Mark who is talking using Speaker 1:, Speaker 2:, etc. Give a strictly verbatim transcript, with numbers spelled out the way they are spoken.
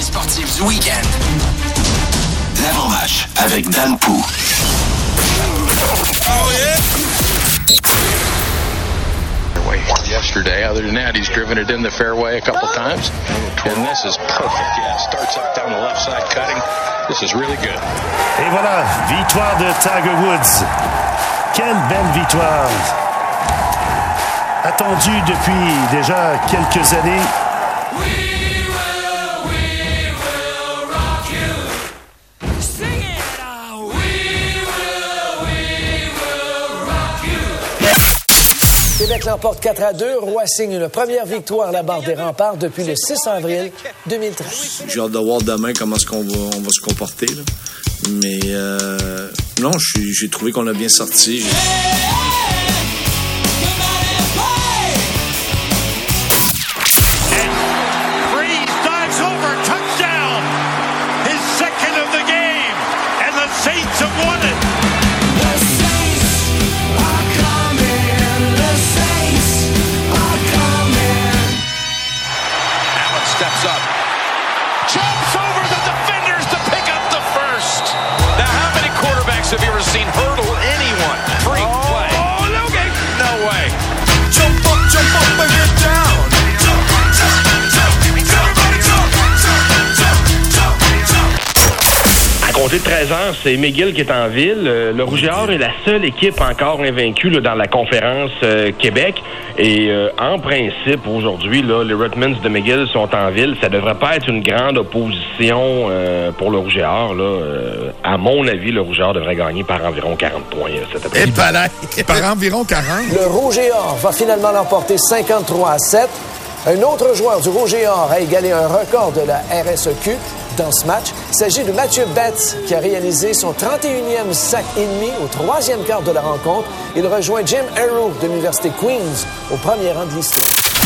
Speaker 1: sportives du week-end. L'avant-match avec Dan Pou.
Speaker 2: Oh yeah!
Speaker 3: Yesterday, other than that, he's driven it in the fairway a couple times, and this is perfect. Yeah, starts up down the left side, cutting. This is really good.
Speaker 4: Et voilà, victoire de Tiger Woods. Quelle belle victoire! Attendue depuis déjà quelques années.
Speaker 5: Québec l'emporte quatre à deux. Roy signe une première victoire à la barre des remparts depuis le six avril deux mille treize.
Speaker 6: J'ai hâte de voir demain comment est-ce qu'on va, on va se comporter. Là. Mais euh, non, j'ai trouvé qu'on l'a bien sorti.
Speaker 3: Steps up, jumps over the defenders to pick up the first. Now, how many quarterbacks have you ever seen hurdle anyone? Freak oh, play. Oh, no game. No way.
Speaker 2: Jump up, jump up and get down. Jump, jump, jump. Everybody jump, jump, jump, jump.
Speaker 7: À compter de treize heures, c'est McGill qui est en ville. Le Rouge et Or est la seule équipe encore invaincue là, dans la conférence euh, Québec. Et euh, en principe, aujourd'hui, là, les Redmonds de McGill sont en ville. Ça devrait pas être une grande opposition euh, pour le Rouge et Or. Là. Euh, à mon avis, le Rouge et Or devrait gagner par environ quarante points euh, cet après-midi.
Speaker 2: Et par environ quarante.
Speaker 5: Le Rouge et Or va finalement l'emporter cinquante-trois à sept. Un autre joueur du Rouge et Or a égalé un record de la R S E Q dans ce match. Il s'agit de Mathieu Betts qui a réalisé son trente et unième sac et demi au troisième quart de la rencontre. Il rejoint Jim Arrow de l'Université Queen's au premier rang de l'histoire.